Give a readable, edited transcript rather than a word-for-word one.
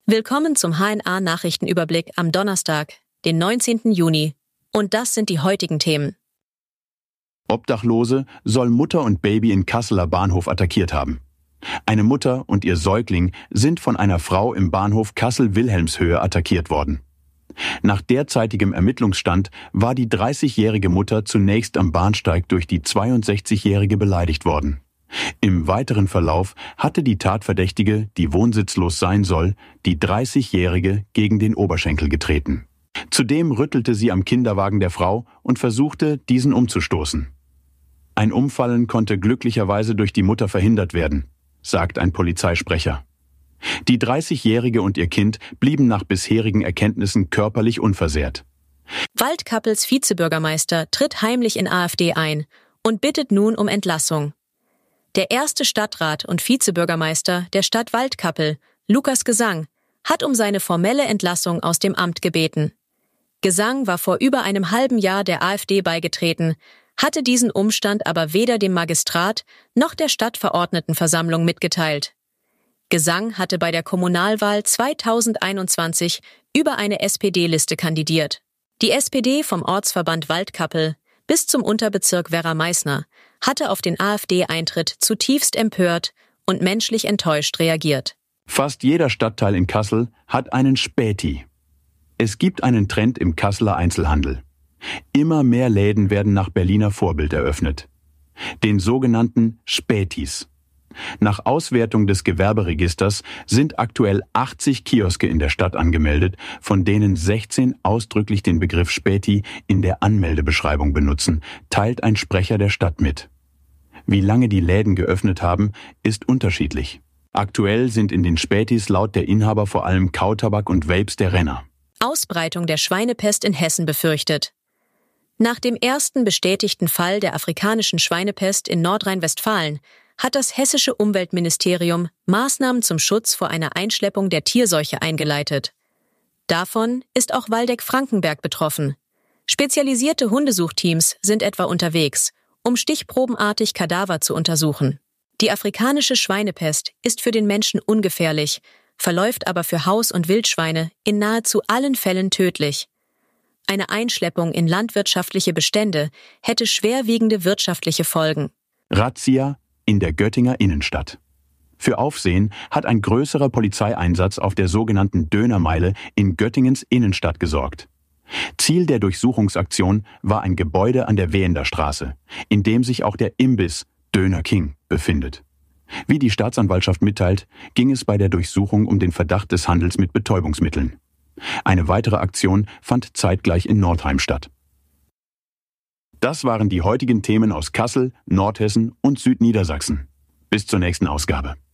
Willkommen zum HNA-Nachrichtenüberblick am Donnerstag, den 19. Juni. Und das sind die heutigen Themen. Obdachlose soll Mutter und Baby in Kasseler Bahnhof attackiert haben. Eine Mutter und ihr Säugling sind von einer Frau im Bahnhof Kassel-Wilhelmshöhe attackiert worden. Nach derzeitigem Ermittlungsstand war die 30-jährige Mutter zunächst am Bahnsteig durch die 62-jährige beleidigt worden. Im weiteren Verlauf hatte die Tatverdächtige, die wohnsitzlos sein soll, die 30-jährige gegen den Oberschenkel getreten. Zudem rüttelte sie am Kinderwagen der Frau und versuchte, diesen umzustoßen. Ein Umfallen konnte glücklicherweise durch die Mutter verhindert werden, sagt ein Polizeisprecher. Die 30-jährige und ihr Kind blieben nach bisherigen Erkenntnissen körperlich unversehrt. Waldkappels Vizebürgermeister tritt heimlich in AfD ein und bittet nun um Entlassung. Der erste Stadtrat und Vizebürgermeister der Stadt Waldkappel, Lukas Gesang, hat um seine formelle Entlassung aus dem Amt gebeten. Gesang war vor über einem halben Jahr der AfD beigetreten, hatte diesen Umstand aber weder dem Magistrat noch der Stadtverordnetenversammlung mitgeteilt. Gesang hatte bei der Kommunalwahl 2021 über eine SPD-Liste kandidiert. Die SPD vom Ortsverband Waldkappel bis zum Unterbezirk Werra-Meißner hatte auf den AfD-Eintritt zutiefst empört und menschlich enttäuscht reagiert. Fast jeder Stadtteil in Kassel hat einen Späti. Es gibt einen Trend im Kasseler Einzelhandel. Immer mehr Läden werden nach Berliner Vorbild eröffnet. Den sogenannten Spätis. Nach Auswertung des Gewerberegisters sind aktuell 80 Kioske in der Stadt angemeldet, von denen 16 ausdrücklich den Begriff Späti in der Anmeldebeschreibung benutzen, teilt ein Sprecher der Stadt mit. Wie lange die Läden geöffnet haben, ist unterschiedlich. Aktuell sind in den Spätis laut der Inhaber vor allem Kautabak und Vapes der Renner. Ausbreitung der Schweinepest in Hessen befürchtet. Nach dem ersten bestätigten Fall der afrikanischen Schweinepest in Nordrhein-Westfalen hat das hessische Umweltministerium Maßnahmen zum Schutz vor einer Einschleppung der Tierseuche eingeleitet. Davon ist auch Waldeck-Frankenberg betroffen. Spezialisierte Hundesuchteams sind etwa unterwegs, um stichprobenartig Kadaver zu untersuchen. Die afrikanische Schweinepest ist für den Menschen ungefährlich, verläuft aber für Haus- und Wildschweine in nahezu allen Fällen tödlich. Eine Einschleppung in landwirtschaftliche Bestände hätte schwerwiegende wirtschaftliche Folgen. Razzia in der Göttinger Innenstadt. Für Aufsehen hat ein größerer Polizeieinsatz auf der sogenannten Dönermeile in Göttingens Innenstadt gesorgt. Ziel der Durchsuchungsaktion war ein Gebäude an der Wehender Straße, in dem sich auch der Imbiss Döner King befindet. Wie die Staatsanwaltschaft mitteilt, ging es bei der Durchsuchung um den Verdacht des Handels mit Betäubungsmitteln. Eine weitere Aktion fand zeitgleich in Nordheim statt. Das waren die heutigen Themen aus Kassel, Nordhessen und Südniedersachsen. Bis zur nächsten Ausgabe.